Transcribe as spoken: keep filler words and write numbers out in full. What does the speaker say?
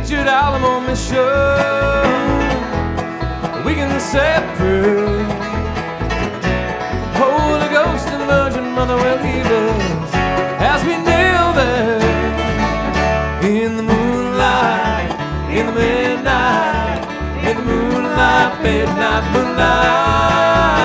Richard Alamo mission. We can say a prayer. Holy Ghost and Virgin Mother will lead us as we kneel there in the moonlight, in the midnight, in the moonlight, midnight, moonlight.